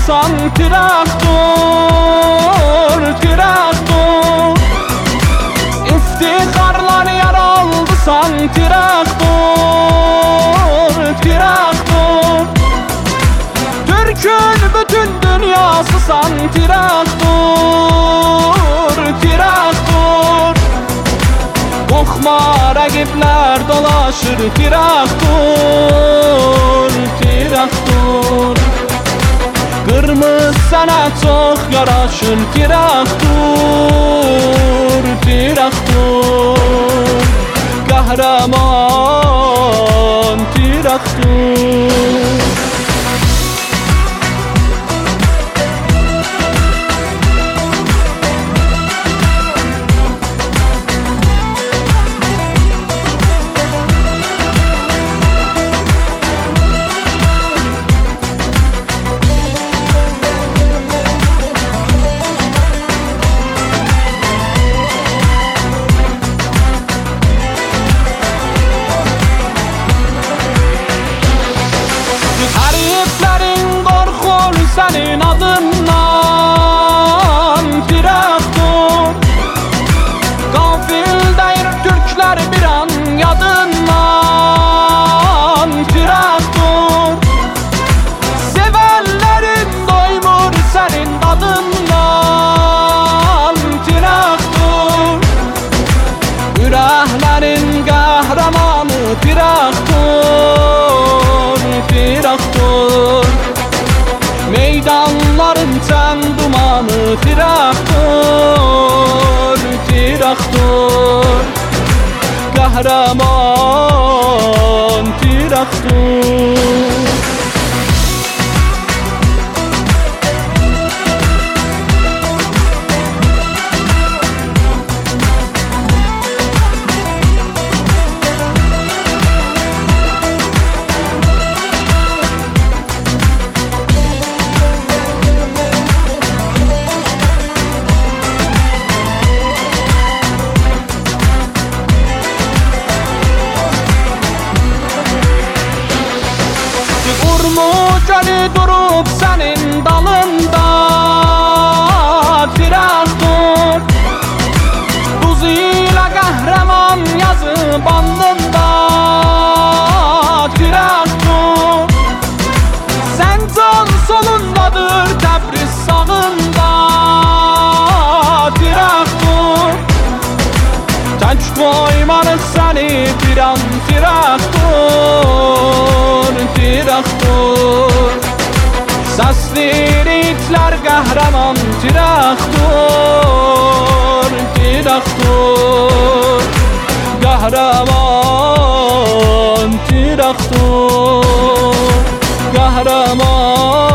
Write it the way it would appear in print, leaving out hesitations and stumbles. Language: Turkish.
aldısan traktör, traktör. İftiharlar yer aldısan traktör, traktör. Türk'ün bütün dünyasısan traktör, traktör. Korkma rakipler dolaşır traktör, traktör. Kırmızı sana çok yaraşır traktör, traktör. Kahraman traktör. Senin adından traktör. Gafildeyir Türkler bir an yadından traktör. Sevenlerin doymur senin adından traktör. Yüreklerin kahramanı traktör, traktör. Meydanların ten dumanı traktör, traktör. Kahraman traktör. Urmucali durup senin dalında traktör. Buz ile kahraman yazı bandında traktör. Sen can solundadır Təbriz sağında traktör. Tək koymarıq səni bir an traktör, traktör. Sesli itler kahraman traktör, traktör. Kahraman traktör, kahraman